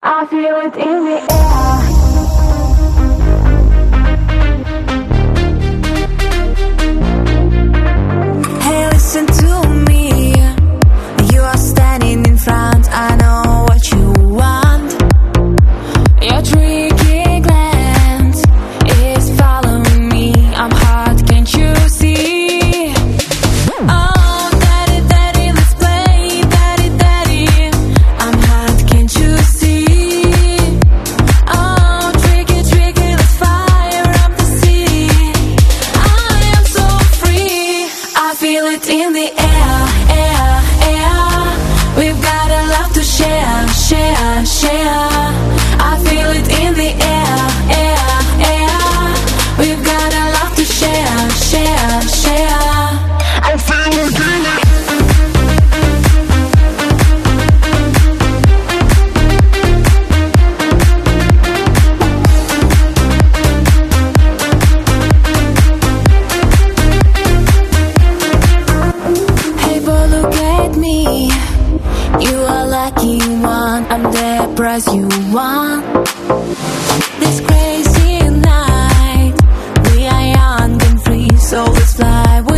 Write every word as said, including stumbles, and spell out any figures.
I feel it in the air. Hey, listen to me. You are standing in front. I know what you want. Your tricky glance is following me. I'm hot, can't you see? Oh, daddy, daddy, let's play. Daddy, daddy, I'm hot, can't you see? Oh, tricky, tricky, let's fire up the city. I am so free. I feel it in the air, air, air. We've got a lot to share, share, share. I feel it in the air, air, air. We've got a lot to share, share, share. I feel it in the air. Hey boy, look at me. You are lucky one. I'm the prize you want. This crazy night, we are young and free, so let's fly with